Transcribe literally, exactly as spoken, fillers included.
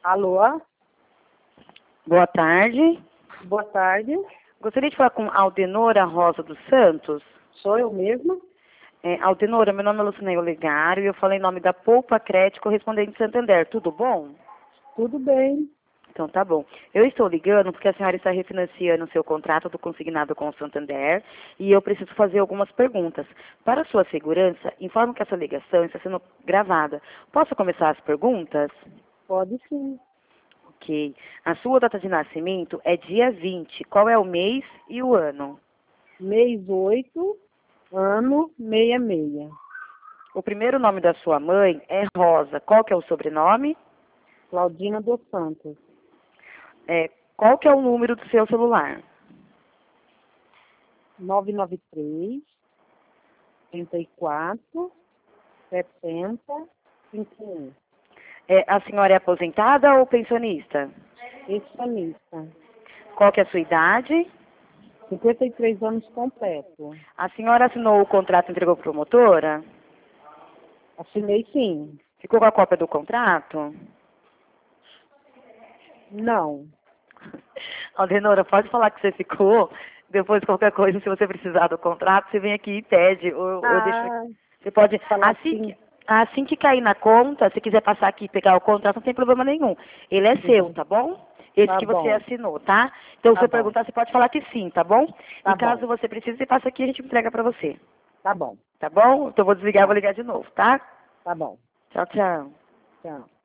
Alô? Boa tarde. Boa tarde. Gostaria de falar com Aldenora Rosa dos Santos. Sou eu mesma? É, Aldenora, meu nome é Lucineio Olegário e eu falo em nome da Poupa Crédito Correspondente de Santander. Tudo bom? Tudo bem. Então tá bom. Eu estou ligando porque a senhora está refinanciando o seu contrato do consignado com o Santander e eu preciso fazer algumas perguntas. Para sua segurança, informo que essa ligação está sendo gravada. Posso começar as perguntas? Pode sim. Ok. A sua data de nascimento é dia vinte. Qual é o mês e o ano? Mês oito, ano meia meia. O primeiro nome da sua mãe é Rosa. Qual que é o sobrenome? Claudina dos Santos. É, qual que é o número do seu celular? nove nove três, trinta e quatro, setenta, cinquenta e um. É, a senhora é aposentada ou pensionista? Pensionista. Qual que é a sua idade? cinquenta e três anos completo. A senhora assinou o contrato e entregou para a promotora? Assinei sim. Ficou com a cópia do contrato? Não. Aldenora, pode falar que você ficou. Depois, qualquer coisa, se você precisar do contrato, você vem aqui e pede. Ou eu deixo Ah, aqui. Você pode. falar Assim sim. que, assim que cair na conta, se quiser passar aqui e pegar o contrato, não tem problema nenhum. Ele é seu, Uhum. tá bom? Esse Tá que você bom. assinou, tá? Então, se Tá eu bom. perguntar, você pode falar que sim, tá bom? Tá E caso bom. você precise, você passa aqui e a gente entrega pra você. Tá bom. Tá bom? Então, eu vou desligar e vou Tá. ligar de novo, tá? Tá bom. Tchau, tchau. Tchau.